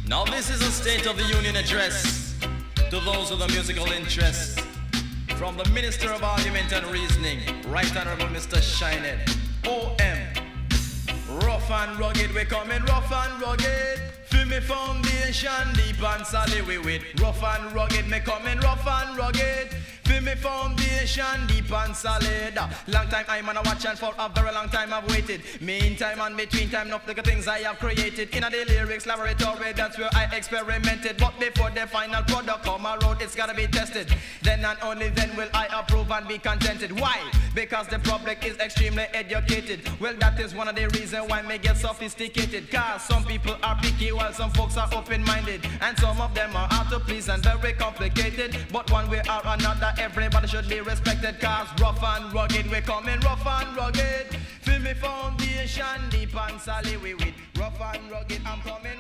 Now this is a State of the Union address to those with a musical interest. From the Minister of Argument and Reasoning, Right Honorable Mr. Shinehead, OM. Rough and rugged, we coming rough and rugged. Feel me foundation deep and solid we with. Rough and rugged, me coming rough and rugged. Feel me foundation deep and solid. Long time I'm on a watch and for a very long time I've waited. Meantime and between time, enough the things I have created. In the lyrics laboratory, that's where I experimented. But before the final product come around, it's gotta be tested. Then and only then will I approve and be contented. Why? Because the public is extremely educated. Well, that is one of the reasons why me get sophisticated. Cause some people are picky while some folks are open-minded. And some of them are hard to please and very complicated. But one way or another, everybody should be respected. Cause rough and rugged, we coming rough and rugged. Feel me foundation deep and solid we with. Rough and rugged, I'm coming